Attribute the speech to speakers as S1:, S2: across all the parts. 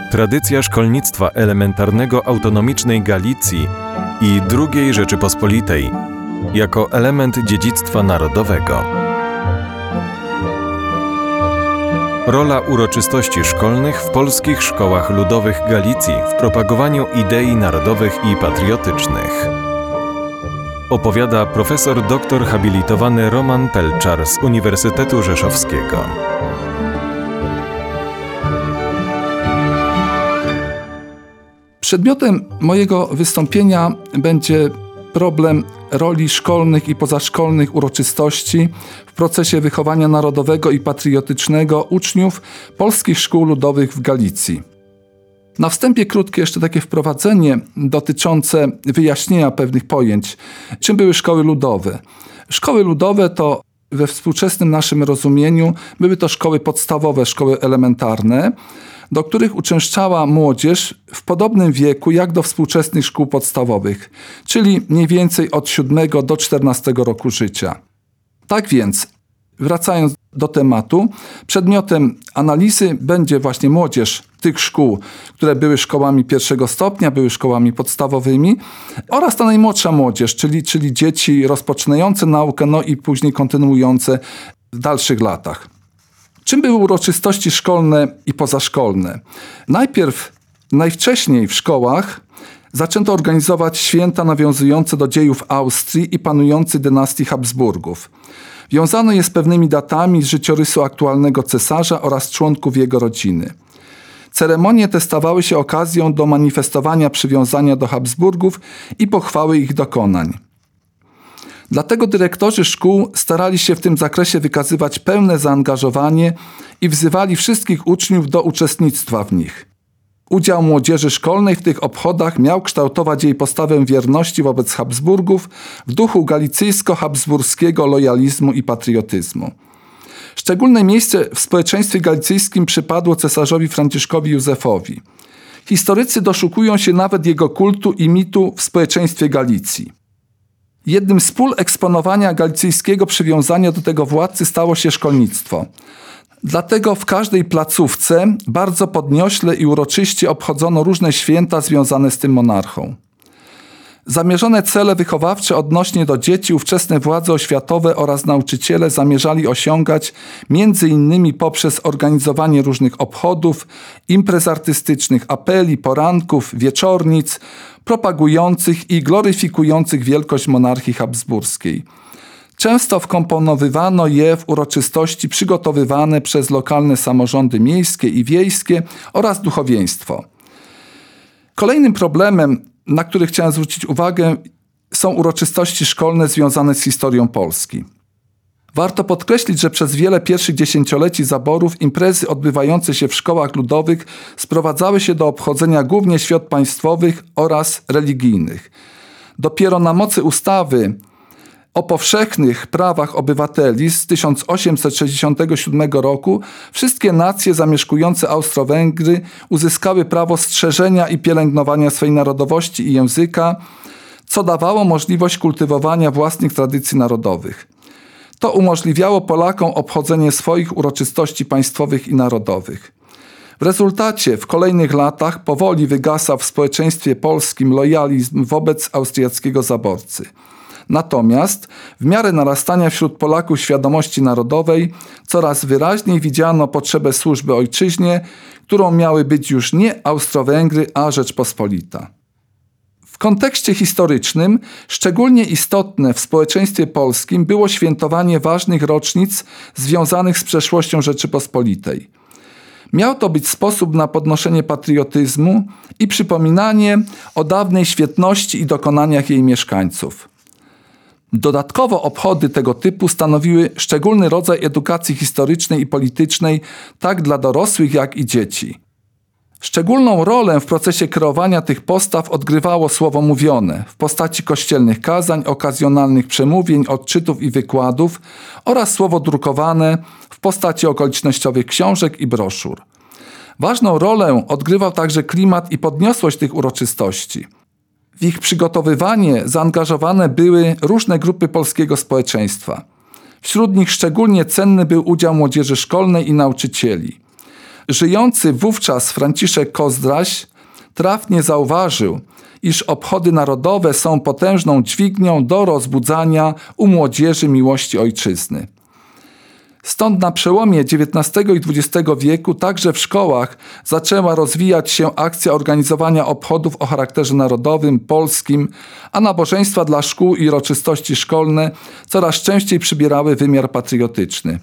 S1: Tradycja szkolnictwa elementarnego autonomicznej Galicji i II Rzeczypospolitej jako element dziedzictwa narodowego. Rola uroczystości szkolnych w polskich szkołach ludowych Galicji w propagowaniu idei narodowych i patriotycznych. Opowiada profesor doktor habilitowany Roman Pelczar z Uniwersytetu Rzeszowskiego.
S2: Przedmiotem mojego wystąpienia będzie problem roli szkolnych i pozaszkolnych uroczystości w procesie wychowania narodowego i patriotycznego uczniów polskich szkół ludowych w Galicji. Na wstępie krótkie jeszcze takie wprowadzenie dotyczące wyjaśnienia pewnych pojęć. Czym były szkoły ludowe? Szkoły ludowe to we współczesnym naszym rozumieniu były to szkoły podstawowe, szkoły elementarne, do których uczęszczała młodzież w podobnym wieku jak do współczesnych szkół podstawowych, czyli mniej więcej od 7 do 14 roku życia. Tak więc, wracając do tematu, przedmiotem analizy będzie właśnie młodzież tych szkół, które były szkołami pierwszego stopnia, były szkołami podstawowymi oraz ta najmłodsza młodzież, czyli dzieci rozpoczynające naukę, no i później kontynuujące w dalszych latach. Czym były uroczystości szkolne i pozaszkolne? Najwcześniej w szkołach zaczęto organizować święta nawiązujące do dziejów Austrii i panującej dynastii Habsburgów. Wiązano je z pewnymi datami z życiorysu aktualnego cesarza oraz członków jego rodziny. Ceremonie te stawały się okazją do manifestowania przywiązania do Habsburgów i pochwały ich dokonań. Dlatego dyrektorzy szkół starali się w tym zakresie wykazywać pełne zaangażowanie i wzywali wszystkich uczniów do uczestnictwa w nich. Udział młodzieży szkolnej w tych obchodach miał kształtować jej postawę wierności wobec Habsburgów w duchu galicyjsko-habsburskiego lojalizmu i patriotyzmu. Szczególne miejsce w społeczeństwie galicyjskim przypadło cesarzowi Franciszkowi Józefowi. Historycy doszukują się nawet jego kultu i mitu w społeczeństwie Galicji. Jednym z pól eksponowania galicyjskiego przywiązania do tego władcy stało się szkolnictwo. Dlatego w każdej placówce bardzo podniośle i uroczyście obchodzono różne święta związane z tym monarchą. Zamierzone cele wychowawcze odnośnie do dzieci ówczesne władze oświatowe oraz nauczyciele zamierzali osiągać m.in. poprzez organizowanie różnych obchodów, imprez artystycznych, apeli, poranków, wieczornic, propagujących i gloryfikujących wielkość monarchii habsburskiej. Często wkomponowywano je w uroczystości przygotowywane przez lokalne samorządy miejskie i wiejskie oraz duchowieństwo. Kolejnym problemem, na który chciałem zwrócić uwagę, są uroczystości szkolne związane z historią Polski. Warto podkreślić, że przez wiele pierwszych dziesięcioleci zaborów imprezy odbywające się w szkołach ludowych sprowadzały się do obchodzenia głównie świąt państwowych oraz religijnych. Dopiero na mocy ustawy o powszechnych prawach obywateli z 1867 roku wszystkie nacje zamieszkujące Austro-Węgry uzyskały prawo strzeżenia i pielęgnowania swej narodowości i języka, co dawało możliwość kultywowania własnych tradycji narodowych. To umożliwiało Polakom obchodzenie swoich uroczystości państwowych i narodowych. W rezultacie w kolejnych latach powoli wygasa w społeczeństwie polskim lojalizm wobec austriackiego zaborcy. Natomiast w miarę narastania wśród Polaków świadomości narodowej coraz wyraźniej widziano potrzebę służby ojczyźnie, którą miały być już nie Austro-Węgry, a Rzeczpospolita. W kontekście historycznym szczególnie istotne w społeczeństwie polskim było świętowanie ważnych rocznic związanych z przeszłością Rzeczypospolitej. Miał to być sposób na podnoszenie patriotyzmu i przypominanie o dawnej świetności i dokonaniach jej mieszkańców. Dodatkowo obchody tego typu stanowiły szczególny rodzaj edukacji historycznej i politycznej tak dla dorosłych, jak i dzieci. Szczególną rolę w procesie kreowania tych postaw odgrywało słowo mówione w postaci kościelnych kazań, okazjonalnych przemówień, odczytów i wykładów oraz słowo drukowane w postaci okolicznościowych książek i broszur. Ważną rolę odgrywał także klimat i podniosłość tych uroczystości. W ich przygotowywanie zaangażowane były różne grupy polskiego społeczeństwa. Wśród nich szczególnie cenny był udział młodzieży szkolnej i nauczycieli. Żyjący wówczas Franciszek Kozdraś trafnie zauważył, iż obchody narodowe są potężną dźwignią do rozbudzania u młodzieży miłości ojczyzny. Stąd na przełomie XIX i XX wieku także w szkołach zaczęła rozwijać się akcja organizowania obchodów o charakterze narodowym, polskim, a nabożeństwa dla szkół i uroczystości szkolne coraz częściej przybierały wymiar patriotyczny.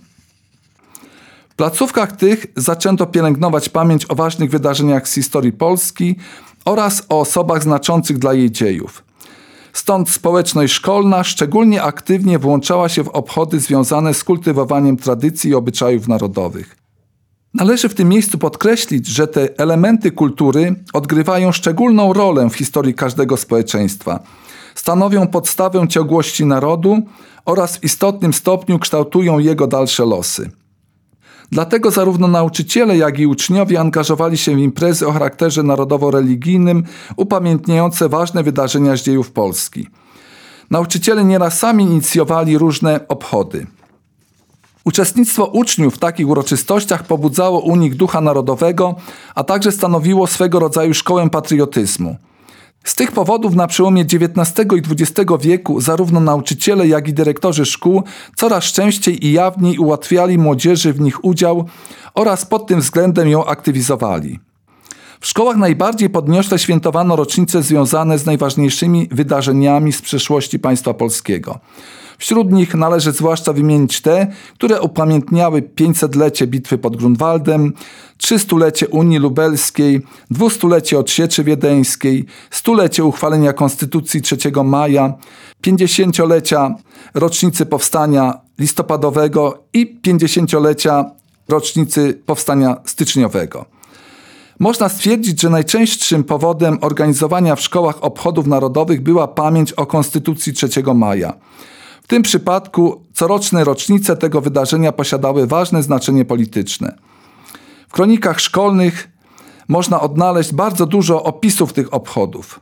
S2: W placówkach tych zaczęto pielęgnować pamięć o ważnych wydarzeniach z historii Polski oraz o osobach znaczących dla jej dziejów. Stąd społeczność szkolna szczególnie aktywnie włączała się w obchody związane z kultywowaniem tradycji i obyczajów narodowych. Należy w tym miejscu podkreślić, że te elementy kultury odgrywają szczególną rolę w historii każdego społeczeństwa. Stanowią podstawę ciągłości narodu oraz w istotnym stopniu kształtują jego dalsze losy. Dlatego zarówno nauczyciele, jak i uczniowie angażowali się w imprezy o charakterze narodowo-religijnym, upamiętniające ważne wydarzenia z dziejów Polski. Nauczyciele nieraz sami inicjowali różne obchody. Uczestnictwo uczniów w takich uroczystościach pobudzało u nich ducha narodowego, a także stanowiło swego rodzaju szkołę patriotyzmu. Z tych powodów na przełomie XIX i XX wieku zarówno nauczyciele, jak i dyrektorzy szkół coraz częściej i jawniej ułatwiali młodzieży w nich udział oraz pod tym względem ją aktywizowali. W szkołach najbardziej podniośle świętowano rocznice związane z najważniejszymi wydarzeniami z przeszłości państwa polskiego. Wśród nich należy zwłaszcza wymienić te, które upamiętniały 500-lecie bitwy pod Grunwaldem, 300-lecie Unii Lubelskiej, 200-lecie odsieczy wiedeńskiej, 100-lecie uchwalenia Konstytucji 3 maja, 50-lecia rocznicy Powstania Listopadowego i 50-lecia rocznicy Powstania Styczniowego. Można stwierdzić, że najczęstszym powodem organizowania w szkołach obchodów narodowych była pamięć o Konstytucji 3 maja. W tym przypadku coroczne rocznice tego wydarzenia posiadały ważne znaczenie polityczne. W kronikach szkolnych można odnaleźć bardzo dużo opisów tych obchodów.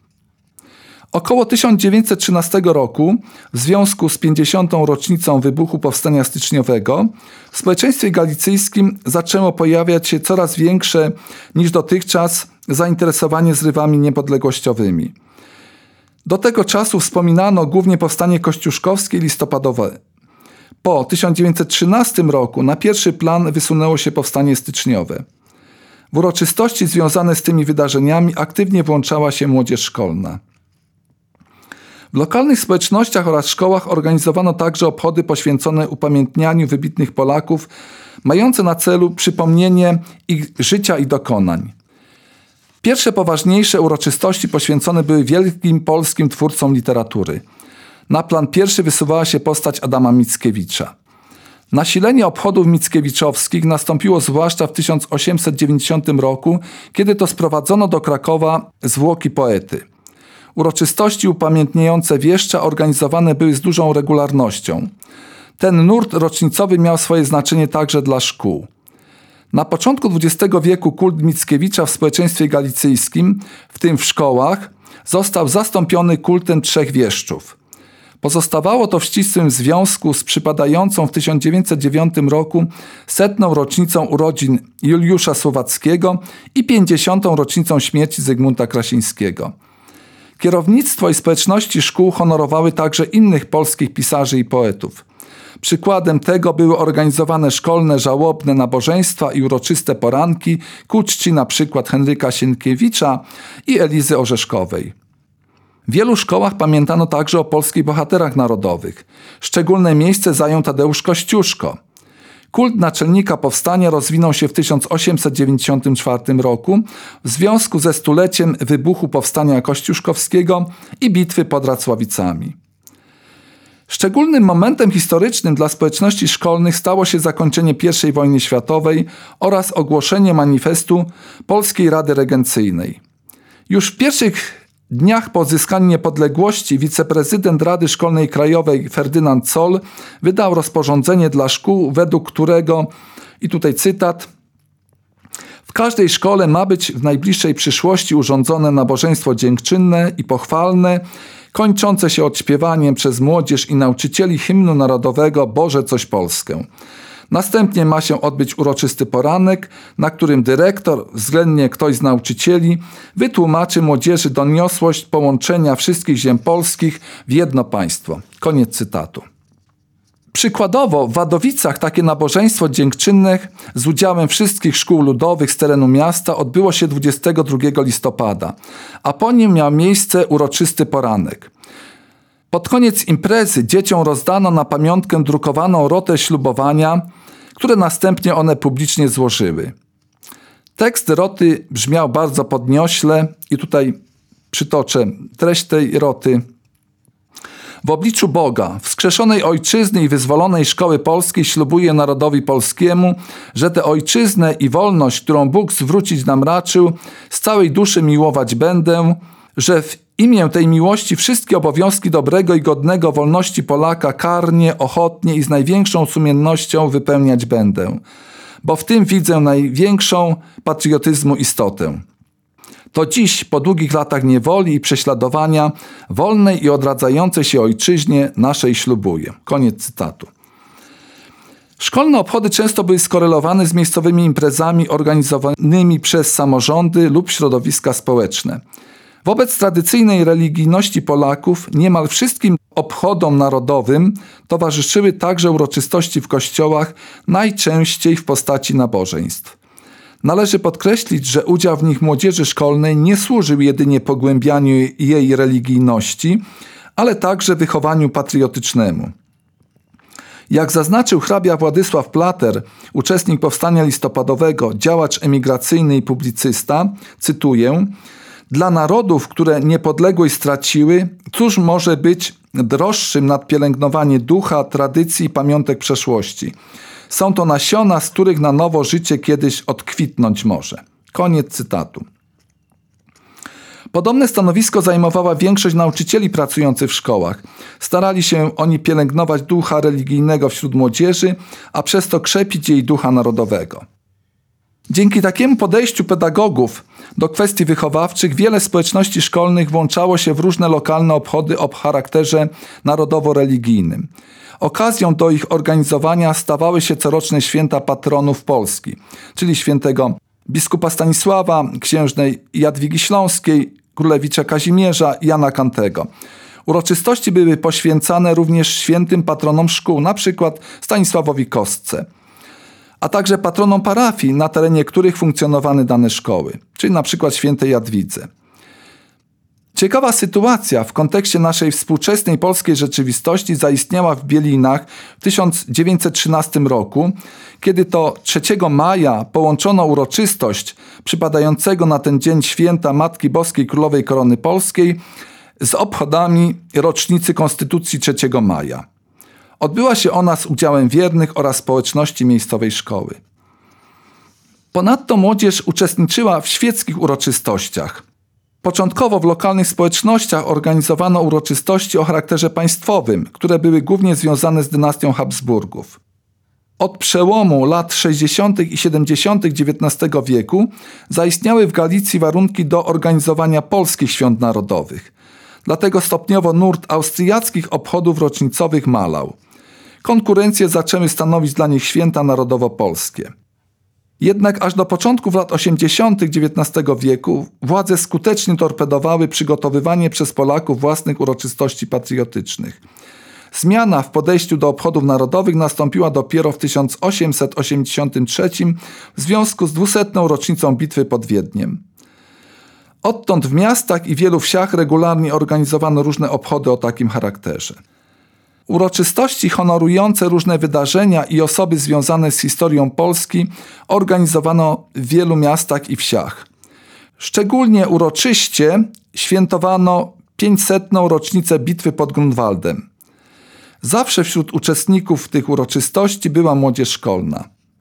S2: Około 1913 roku, w związku z 50. rocznicą wybuchu Powstania Styczniowego, w społeczeństwie galicyjskim zaczęło pojawiać się coraz większe niż dotychczas zainteresowanie zrywami niepodległościowymi. Do tego czasu wspominano głównie powstanie kościuszkowskie i listopadowe. Po 1913 roku na pierwszy plan wysunęło się powstanie styczniowe. W uroczystości związane z tymi wydarzeniami aktywnie włączała się młodzież szkolna. W lokalnych społecznościach oraz szkołach organizowano także obchody poświęcone upamiętnianiu wybitnych Polaków, mające na celu przypomnienie ich życia i dokonań. Pierwsze poważniejsze uroczystości poświęcone były wielkim polskim twórcom literatury. Na plan pierwszy wysuwała się postać Adama Mickiewicza. Nasilenie obchodów mickiewiczowskich nastąpiło zwłaszcza w 1890 roku, kiedy to sprowadzono do Krakowa zwłoki poety. Uroczystości upamiętniające wieszcza organizowane były z dużą regularnością. Ten nurt rocznicowy miał swoje znaczenie także dla szkół. Na początku XX wieku kult Mickiewicza w społeczeństwie galicyjskim, w tym w szkołach, został zastąpiony kultem trzech wieszczów. Pozostawało to w ścisłym związku z przypadającą w 1909 roku 100. rocznicą urodzin Juliusza Słowackiego i 50. rocznicą śmierci Zygmunta Krasińskiego. Kierownictwo i społeczności szkół honorowały także innych polskich pisarzy i poetów. Przykładem tego były organizowane szkolne żałobne nabożeństwa i uroczyste poranki ku czci na przykład Henryka Sienkiewicza i Elizy Orzeszkowej. W wielu szkołach pamiętano także o polskich bohaterach narodowych. Szczególne miejsce zajął Tadeusz Kościuszko. Kult naczelnika powstania rozwinął się w 1894 roku w związku ze stuleciem wybuchu Powstania Kościuszkowskiego i bitwy pod Racławicami. Szczególnym momentem historycznym dla społeczności szkolnych stało się zakończenie I wojny światowej oraz ogłoszenie manifestu Polskiej Rady Regencyjnej. Już w pierwszych dniach po odzyskaniu niepodległości wiceprezydent Rady Szkolnej Krajowej Ferdynand Zoll wydał rozporządzenie dla szkół, według którego, i tutaj cytat: w każdej szkole ma być w najbliższej przyszłości urządzone nabożeństwo dziękczynne i pochwalne, kończące się odśpiewaniem przez młodzież i nauczycieli hymnu narodowego Boże coś Polskę. Następnie ma się odbyć uroczysty poranek, na którym dyrektor, względnie ktoś z nauczycieli, wytłumaczy młodzieży doniosłość połączenia wszystkich ziem polskich w jedno państwo. Koniec cytatu. Przykładowo w Wadowicach takie nabożeństwo dziękczynne z udziałem wszystkich szkół ludowych z terenu miasta odbyło się 22 listopada, a po nim miał miejsce uroczysty poranek. Pod koniec imprezy dzieciom rozdano na pamiątkę drukowaną rotę ślubowania, które następnie one publicznie złożyły. Tekst roty brzmiał bardzo podniośle i tutaj przytoczę treść tej roty. W obliczu Boga, wskrzeszonej Ojczyzny i wyzwolonej szkoły polskiej ślubuję narodowi polskiemu, że tę Ojczyznę i wolność, którą Bóg zwrócić nam raczył, z całej duszy miłować będę, że w imię tej miłości wszystkie obowiązki dobrego i godnego wolności Polaka karnie, ochotnie i z największą sumiennością wypełniać będę, bo w tym widzę największą patriotyzmu istotę. To dziś, po długich latach niewoli i prześladowania, wolnej i odradzającej się ojczyźnie naszej ślubuję. Koniec cytatu. Szkolne obchody często były skorelowane z miejscowymi imprezami organizowanymi przez samorządy lub środowiska społeczne. Wobec tradycyjnej religijności Polaków niemal wszystkim obchodom narodowym towarzyszyły także uroczystości w kościołach, najczęściej w postaci nabożeństw. Należy podkreślić, że udział w nich młodzieży szkolnej nie służył jedynie pogłębianiu jej religijności, ale także wychowaniu patriotycznemu. Jak zaznaczył hrabia Władysław Plater, uczestnik powstania listopadowego, działacz emigracyjny i publicysta, cytuję: dla narodów, które niepodległość straciły, cóż może być droższym nad pielęgnowanie ducha, tradycji i pamiątek przeszłości? Są to nasiona, z których na nowo życie kiedyś odkwitnąć może. Koniec cytatu. Podobne stanowisko zajmowała większość nauczycieli pracujących w szkołach. Starali się oni pielęgnować ducha religijnego wśród młodzieży, a przez to krzepić jej ducha narodowego. Dzięki takiemu podejściu pedagogów do kwestii wychowawczych wiele społeczności szkolnych włączało się w różne lokalne obchody o charakterze narodowo-religijnym. Okazją do ich organizowania stawały się coroczne święta patronów Polski, czyli świętego biskupa Stanisława, księżnej Jadwigi Śląskiej, królewicza Kazimierza i Jana Kantego. Uroczystości były poświęcane również świętym patronom szkół, np. Stanisławowi Kostce, a także patronom parafii, na terenie których funkcjonowały dane szkoły, czyli np. świętej Jadwidze. Ciekawa sytuacja w kontekście naszej współczesnej polskiej rzeczywistości zaistniała w Bielinach w 1913 roku, kiedy to 3 maja połączono uroczystość przypadającego na ten dzień święta Matki Boskiej Królowej Korony Polskiej z obchodami rocznicy Konstytucji 3 maja. Odbyła się ona z udziałem wiernych oraz społeczności miejscowej szkoły. Ponadto młodzież uczestniczyła w świeckich uroczystościach. Początkowo w lokalnych społecznościach organizowano uroczystości o charakterze państwowym, które były głównie związane z dynastią Habsburgów. Od przełomu lat 60. i 70. XIX wieku zaistniały w Galicji warunki do organizowania polskich świąt narodowych. Dlatego stopniowo nurt austriackich obchodów rocznicowych malał. Konkurencje zaczęły stanowić dla nich święta narodowo-polskie. Jednak aż do początków lat 80. XIX wieku władze skutecznie torpedowały przygotowywanie przez Polaków własnych uroczystości patriotycznych. Zmiana w podejściu do obchodów narodowych nastąpiła dopiero w 1883 w związku z 200. rocznicą bitwy pod Wiedniem. Odtąd w miastach i wielu wsiach regularnie organizowano różne obchody o takim charakterze. Uroczystości honorujące różne wydarzenia i osoby związane z historią Polski organizowano w wielu miastach i wsiach. Szczególnie uroczyście świętowano 500. rocznicę bitwy pod Grunwaldem. Zawsze wśród uczestników tych uroczystości była młodzież szkolna.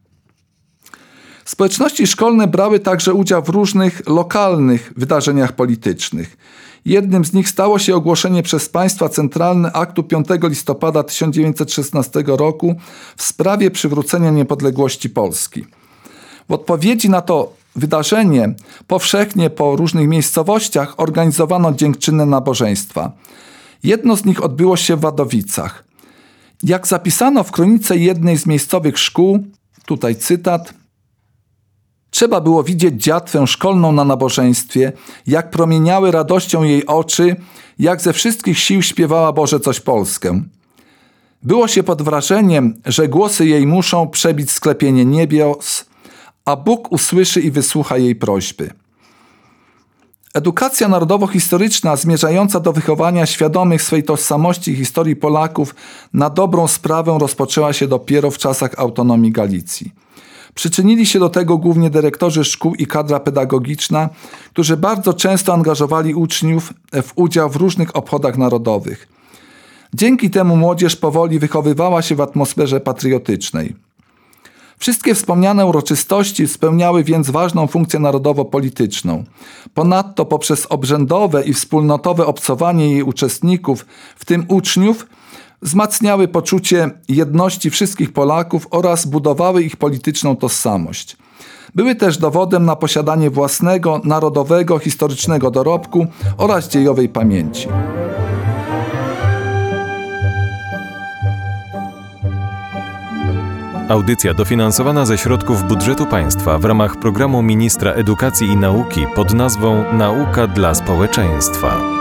S2: Społeczności szkolne brały także udział w różnych lokalnych wydarzeniach politycznych. Jednym z nich stało się ogłoszenie przez państwa centralne aktu 5 listopada 1916 roku w sprawie przywrócenia niepodległości Polski. W odpowiedzi na to wydarzenie powszechnie po różnych miejscowościach organizowano dziękczynne nabożeństwa. Jedno z nich odbyło się w Wadowicach. Jak zapisano w kronice jednej z miejscowych szkół, tutaj cytat: trzeba było widzieć dziatwę szkolną na nabożeństwie, jak promieniały radością jej oczy, jak ze wszystkich sił śpiewała Boże coś Polskę. Było się pod wrażeniem, że głosy jej muszą przebić sklepienie niebios, a Bóg usłyszy i wysłucha jej prośby. Edukacja narodowo-historyczna zmierzająca do wychowania świadomych swej tożsamości i historii Polaków na dobrą sprawę rozpoczęła się dopiero w czasach autonomii Galicji. Przyczynili się do tego głównie dyrektorzy szkół i kadra pedagogiczna, którzy bardzo często angażowali uczniów w udział w różnych obchodach narodowych. Dzięki temu młodzież powoli wychowywała się w atmosferze patriotycznej. Wszystkie wspomniane uroczystości spełniały więc ważną funkcję narodowo-polityczną. Ponadto poprzez obrzędowe i wspólnotowe obcowanie jej uczestników, w tym uczniów, wzmacniały poczucie jedności wszystkich Polaków oraz budowały ich polityczną tożsamość. Były też dowodem na posiadanie własnego, narodowego, historycznego dorobku oraz dziejowej pamięci.
S1: Audycja dofinansowana ze środków budżetu państwa w ramach programu Ministra Edukacji i Nauki pod nazwą Nauka dla społeczeństwa.